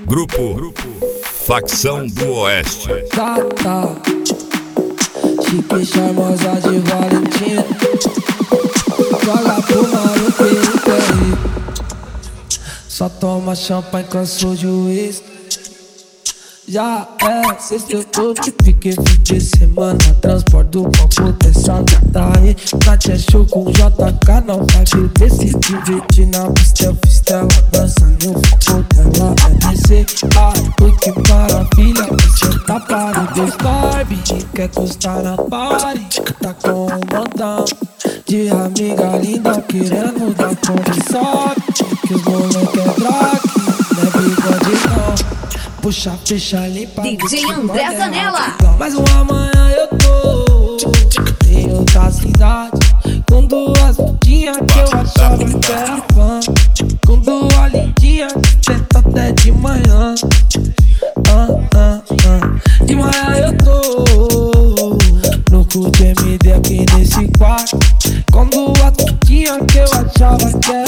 Grupo Facção do Oeste. Tá, chique charmosa de Valentina. Joga pro maluco e só toma champanhe, cansou de uísque. Já é sexta, eu tô de pique, fim de semana. Transporte do copo dessa gata aí. Tati é show com JK, não vai beber, se divertir na pista. Eu fiz tela, dança no foco dela. É descer, ai, que maravilha. Você tá parado, Barbie, quer custar na party. Tá com um montão de amiga linda querendo dar condição. Que os moleque é drag, não é bigode não. Puxa, fecha, limpa. DJ André Zanella. Mais uma manhã eu tô em outra cidade, com duas putinhas que eu achava que era fã. Com duas lindinhas que tenta até de manhã. De manhã eu tô louco de MD aqui nesse quarto, com duas putinhas que eu achava que era